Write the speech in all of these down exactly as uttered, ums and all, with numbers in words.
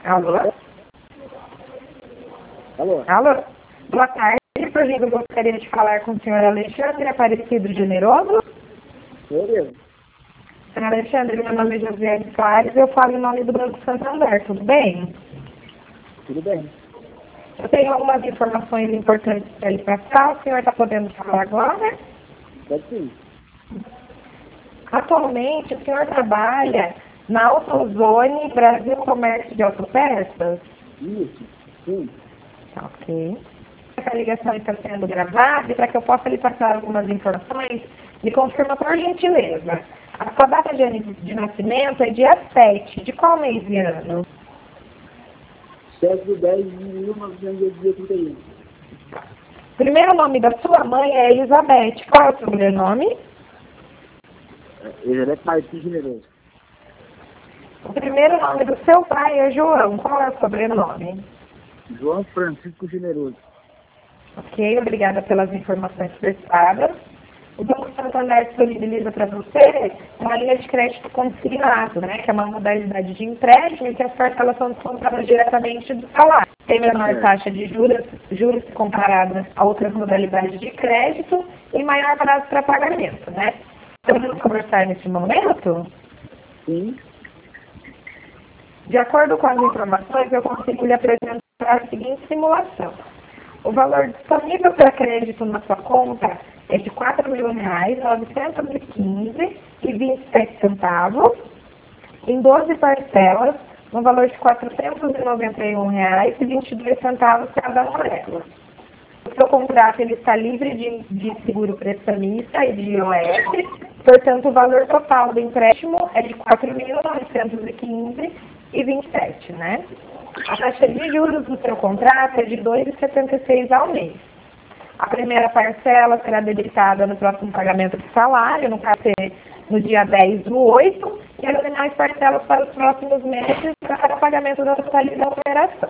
Alô? Alô? Alô? Boa tarde, eu gostaria de falar com o senhor Alexandre Aparecido Generoso. Sou eu. Senhor Alexandre, meu nome é José Soares, eu falo em nome do Banco Santander, tudo bem? Tudo bem. Eu tenho algumas informações importantes para lhe passar, o senhor está podendo falar agora? Pode sim. Atualmente, o senhor trabalha na AutoZone Brasil Comércio de Autopeças? Isso. Sim. Ok. Essa ligação está sendo gravada e para que eu possa lhe passar algumas informações, me confirma por gentileza. A sua data de, de nascimento é dia sete. De qual mês e ano? sete de dez de mil novecentos e oitenta e um. O primeiro nome da sua mãe é Elizabeth. Qual é o sobrenome? Elizabeth Martins Generoso. O primeiro nome do seu pai é João. Qual é o sobrenome? João Francisco Generoso. Ok, obrigada pelas informações prestadas. O Banco Santander disponibiliza para você uma linha de crédito consignado, né, que é uma modalidade de empréstimo em que as parcelas são descontadas diretamente do salário. Tem menor taxa de juros, juros comparada a outras modalidades de crédito e maior prazo para pagamento, né? Podemos conversar nesse momento? Sim. De acordo com as informações, eu consigo lhe apresentar a seguinte simulação. O valor disponível para crédito na sua conta é de quatro mil reais, novecentos e quinze e vinte e sete centavos, em doze parcelas, no valor de quatrocentos e noventa e um reais e vinte e dois centavos cada uma delas. O seu contrato ele está livre de, de seguro prestamista e de I O S, portanto, o valor total do empréstimo é de quatro mil novecentos e quinze e vinte e sete, né? A taxa de juros do seu contrato é de dois vírgula setenta e seis ao mês. A primeira parcela será debitada no próximo pagamento do salário, no caso no dia dez do oito, e as demais parcelas para os próximos meses para o pagamento da totalidade da operação.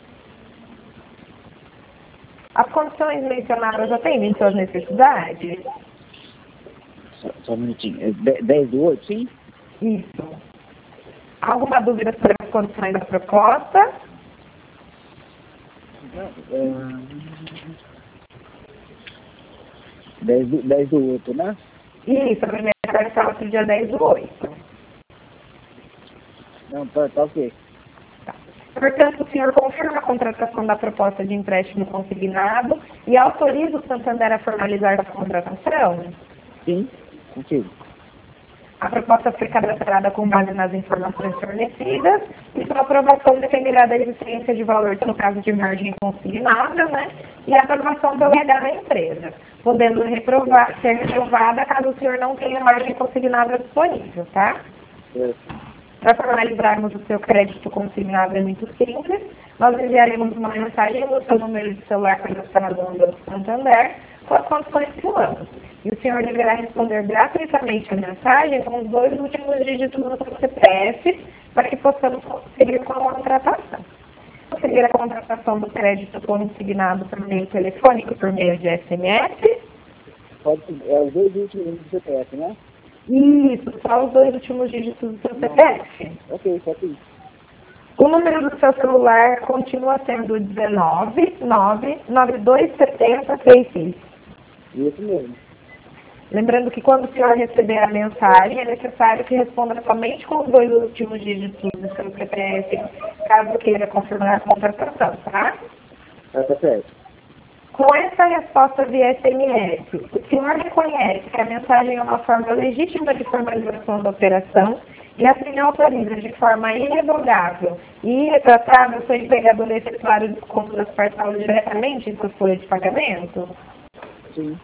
As condições mencionadas atendem suas necessidades? Só, só um minutinho. É dez do oito, sim? Isso. Alguma dúvida sobre as condições da proposta? É... dez do, dez do oito, né? Isso, a primeira parcela para o dia dez do oito. Não, tá, tá ok. Portanto, o senhor confirma a contratação da proposta de empréstimo consignado e autoriza o Santander a formalizar a contratação? Sim, consigo. A proposta foi cadastrada com base nas informações fornecidas e sua aprovação dependerá da existência de valor, no caso de margem consignada, né? E a aprovação pelo R H da empresa, podendo reprovar, ser reprovada caso o senhor não tenha margem consignada disponível, tá? É. Para formalizarmos o seu crédito consignado é muito simples. Nós enviaremos uma mensagem no seu número de celular cadastrado no Banco Santander com as condições simuladas. E o senhor deverá responder gratuitamente a mensagem com os dois últimos dígitos do seu C P F para que possamos seguir com a contratação. Conseguir a contratação do crédito consignado por meio telefônico, por meio de S M S? Pode, é os dois últimos do C P F, né? Isso, só os dois últimos dígitos do seu C P F. Ok, pode ir. O número do seu celular continua sendo dezenove, nove, nove dois sete zero, três seis. Isso mesmo. Lembrando que quando o senhor receber a mensagem, é necessário que responda somente com os dois últimos dígitos do seu C P F, caso queira confirmar a contratação, tá? Ah, tá certo. Com essa resposta via S M S, o senhor reconhece que a mensagem é uma forma legítima de formalização da operação e assim autoriza de forma irrevogável e irretratável seu empregador a efetuar o desconto das parcelas diretamente em sua folha de pagamento? Sim.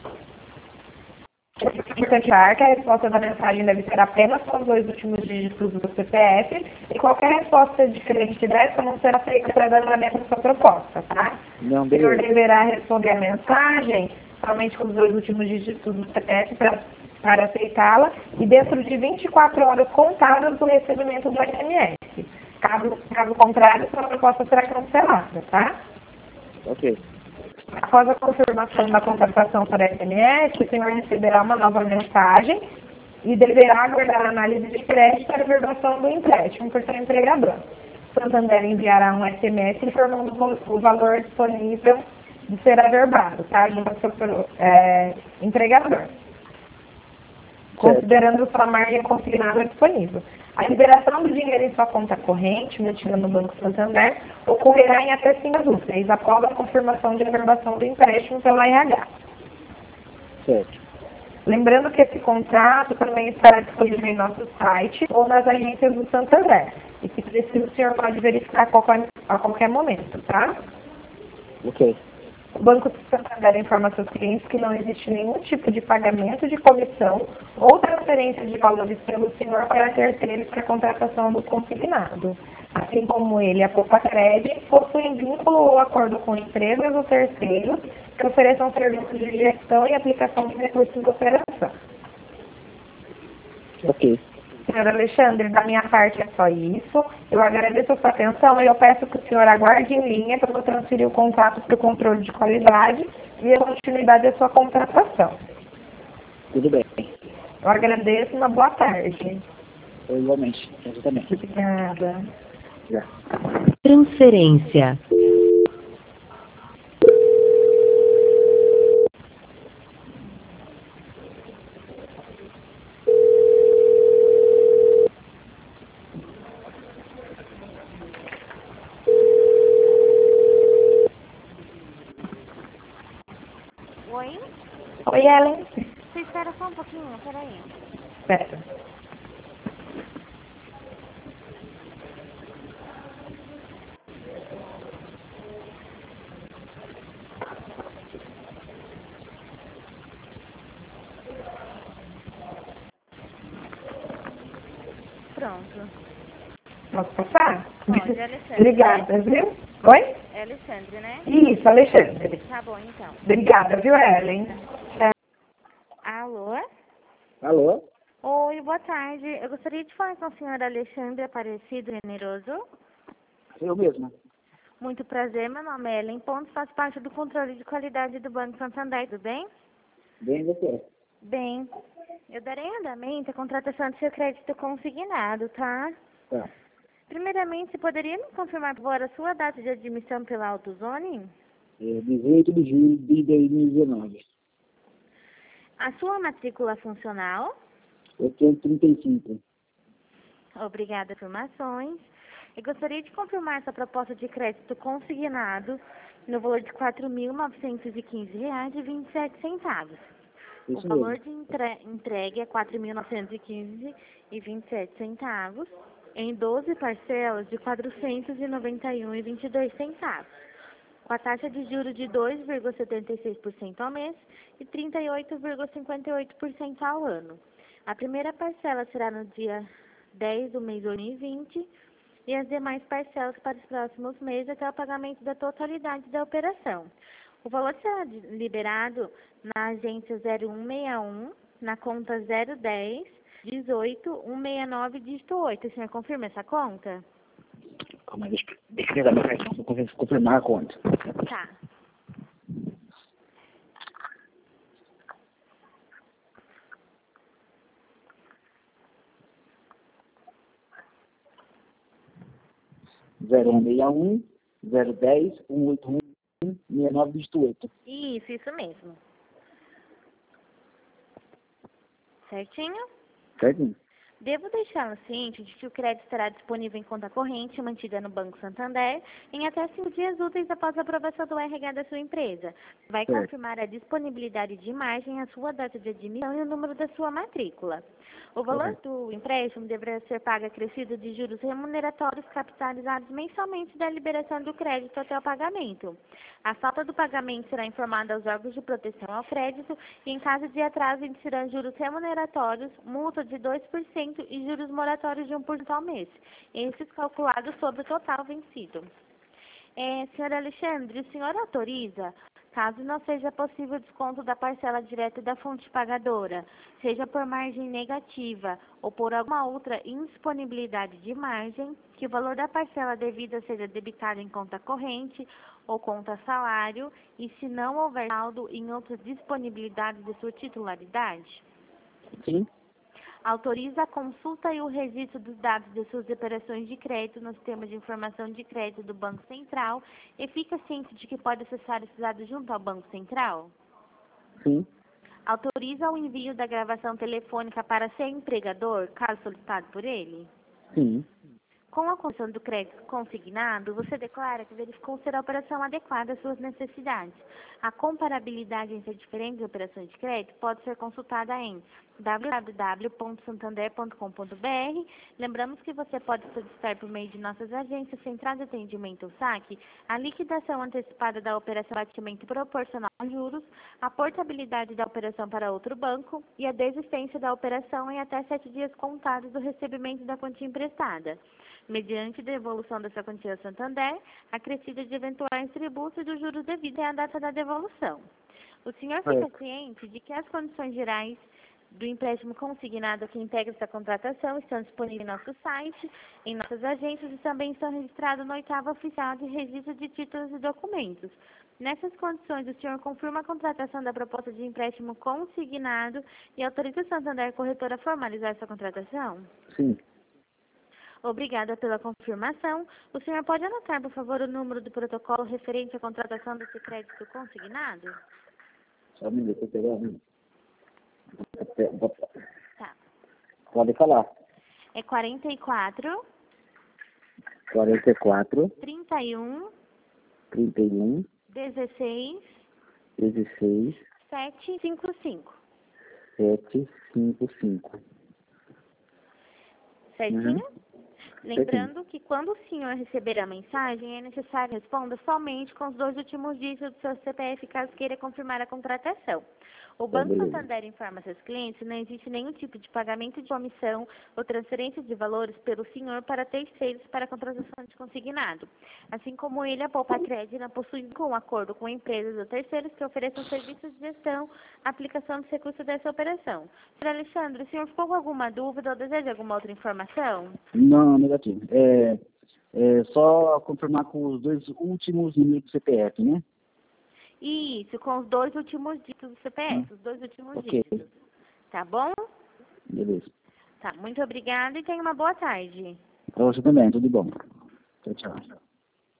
É importante lembrar que a resposta da mensagem deve ser apenas com os dois últimos dígitos do C P F e qualquer resposta diferente dessa não será feita para dar andamento da sua proposta, tá? Não, O senhor beleza. deverá responder a mensagem somente com os dois últimos dígitos do C P F para, para aceitá-la e dentro de vinte e quatro horas contadas do recebimento do S M S. Caso, caso contrário, sua proposta será cancelada, tá? Ok. Após a confirmação da contratação por S M S, o senhor receberá uma nova mensagem e deverá aguardar a análise de crédito para a averbação do empréstimo por seu empregador. Santander enviará um S M S informando o valor disponível de ser averbado, tá? Junto ao seu é, empregador, considerando sua margem consignada disponível. A liberação do dinheiro em sua conta corrente, mantida no Banco Santander, ocorrerá em até cinco úteis, após a confirmação de averbação do empréstimo pela R H. Certo. Lembrando que esse contrato também estará disponível em nosso site ou nas agências do Santander. E se preciso, o senhor pode verificar a qualquer, a qualquer momento, tá? Ok. O Banco do Santander informa seus clientes que não existe nenhum tipo de pagamento de comissão ou transferência de valores pelo senhor para terceiros para a contratação do consignado. Assim como ele, a Copacred, possuem vínculo ou acordo com empresas ou terceiros que ofereçam serviços de gestão e aplicação de recursos de operação. Ok. Senhor Alexandre, da minha parte é só isso. Eu agradeço a sua atenção e eu peço que o senhor aguarde em linha para eu transferir o contrato para o controle de qualidade e a continuidade da sua contratação. Tudo bem. Eu agradeço, uma boa tarde. Eu, igualmente. Exatamente. Obrigada. Já. Transferência. Oi? Oi, Ellen. Você espera só um pouquinho, peraí. Espera. Pronto. Posso passar? Pode, Alexandre. Obrigada, viu? Oi? É Alexandre, né? Isso, Alexandre. Tá bom, então. Obrigada, viu, Ellen? Alô? Alô? Oi, boa tarde. Eu gostaria de falar com o senhor Alexandre Aparecido Generoso. Eu mesmo. Muito prazer, meu nome é Ellen Pontes, faço parte do controle de qualidade do Banco Santander, tudo bem? Bem você. Bem, eu darei andamento à contratação do seu crédito consignado, tá? Tá. Primeiramente, você poderia me confirmar, por favor, a sua data de admissão pela AutoZone? É dezoito de julho de dois mil e dezenove. A sua matrícula funcional? oitocentos e trinta e cinco. Obrigada, informações. Eu gostaria de confirmar essa proposta de crédito consignado no valor de quatro mil novecentos e quinze reais e vinte e sete centavos. O Isso valor mesmo. de entre- entregue é quatro mil novecentos e quinze reais e vinte e sete centavos em doze parcelas de quatrocentos e noventa e um reais e vinte e dois centavos, com a taxa de juros de dois vírgula setenta e seis por cento ao mês e trinta e oito vírgula cinquenta e oito por cento ao ano. A primeira parcela será no dia dez do mês de dois mil e vinte e as demais parcelas para os próximos meses até o pagamento da totalidade da operação. O valor será de- liberado na agência zero um seis um, na conta zero dez, dezoito, cento e sessenta e nove, dígito oito. O senhor confirma essa conta? Calma, deixa, deixa eu dar minha cartão para confirmar a conta. Tá. zero um seis um, zero dez, cento e oitenta e um, sessenta e nove, dígito oito. Isso, isso mesmo. Certinho? Certinho? Devo deixá-lo ciente de que o crédito estará disponível em conta corrente mantida no Banco Santander em até cinco dias úteis após a aprovação do R H da sua empresa. Vai Certo. confirmar a disponibilidade de margem, a sua data de admissão e o número da sua matrícula. O valor do empréstimo deverá ser pago acrescido de juros remuneratórios capitalizados mensalmente da liberação do crédito até o pagamento. A falta do pagamento será informada aos órgãos de proteção ao crédito e, em caso de atraso, incidirão juros remuneratórios, multa de dois por cento e juros moratórios de um por cento ao mês, esses calculados sobre o total vencido. É, senhor Alexandre, o senhor autoriza, caso não seja possível o desconto da parcela direta da fonte pagadora, seja por margem negativa ou por alguma outra indisponibilidade de margem, que o valor da parcela devida seja debitado em conta corrente ou conta salário e se não houver saldo em outras disponibilidades de sua titularidade? Sim. Autoriza a consulta e o registro dos dados de suas operações de crédito no sistema de informação de crédito do Banco Central e fica ciente de que pode acessar esses dados junto ao Banco Central? Sim. Autoriza o envio da gravação telefônica para seu empregador, caso solicitado por ele? Sim. Com a concessão do crédito consignado, você declara que verificou ser a operação adequada às suas necessidades. A comparabilidade entre diferentes operações de crédito pode ser consultada em w w w ponto santander ponto com ponto b r. Lembramos que você pode solicitar por meio de nossas agências Central de Atendimento ou saque a liquidação antecipada da operação de batimento proporcional a juros, a portabilidade da operação para outro banco e a desistência da operação em até sete dias contados do recebimento da quantia emprestada, mediante devolução dessa quantia ao Santander, acrescida de eventuais tributos e dos juros devidos à data da devolução. O senhor fica ciente de que as condições gerais do empréstimo consignado que integra essa contratação estão disponíveis em nosso site, em nossas agências e também estão registrados no oitavo oficial de registro de títulos e documentos. Nessas condições, o senhor confirma a contratação da proposta de empréstimo consignado e autoriza o Santander Corretora a formalizar essa contratação? Sim. Obrigada pela confirmação. O senhor pode anotar, por favor, o número do protocolo referente à contratação desse crédito consignado? Só um minuto, eu pegar um. Tá. Pode falar. É quarenta e quatro, quarenta e quatro, trinta e um, trinta e um, dezesseis, dezesseis, setecentos e cinquenta e cinco. setecentos e cinquenta e cinco. Certinho? Uhum. Lembrando que quando o senhor receber a mensagem, é necessário responder somente com os dois últimos dígitos do seu C P F, caso queira confirmar a contratação. O Banco beleza. Santander informa seus clientes que não existe nenhum tipo de pagamento de comissão ou transferência de valores pelo senhor para terceiros para a contratação de consignado. Assim como ele, a Poupa Crédito não possui um acordo com empresas ou terceiros que ofereçam serviços de gestão, aplicação dos recursos dessa operação. senhor Alexandre, o senhor ficou com alguma dúvida ou deseja alguma outra informação? Não, negativo. É, é só confirmar com os dois últimos números do C P F, né? Isso, com os dois últimos dígitos do C P F, os dois últimos Ok. dígitos. Tá bom? Beleza. Tá, muito obrigada e tenha uma boa tarde. Para você também, tudo bom. Tchau, tchau.